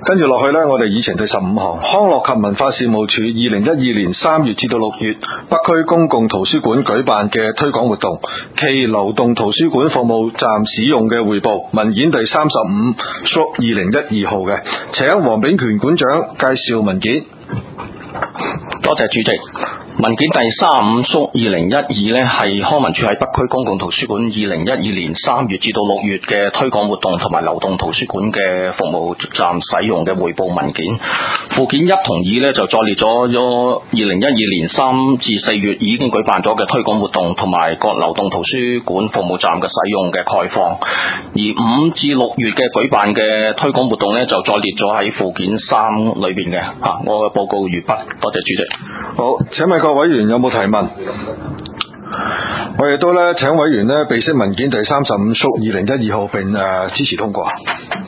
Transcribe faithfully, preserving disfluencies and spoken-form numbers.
跟住落去呢，我哋議程第十五項，康樂及文化事務署二零一二年三月至到六月北區公共圖書館舉辦嘅推廣活動暨流動圖書館服務站使用嘅匯報文件第三十五屬二零一二號嘅，請黃炳權館長介紹文件。 多謝主席。文件第三十五屬二零一二呢，係康文署喺北區公共圖書館二零一二年三月至到六月嘅推廣活動同埋流動圖書館嘅服務站使用嘅匯報文件。附件一同二呢，就載列咗咗二零一二年三至四月已經舉辦咗嘅推廣活動同埋各流動圖書館服務站嘅使用嘅概況。而五至六月嘅舉辦嘅推廣活動呢，就載列咗喺附件三裏邊嘅。吓，我嘅報告完畢，多謝主席。 好，請問各委員有冇提問？我亦都咧請委員咧備悉文件第三十五屬二零一二號並誒支持通過。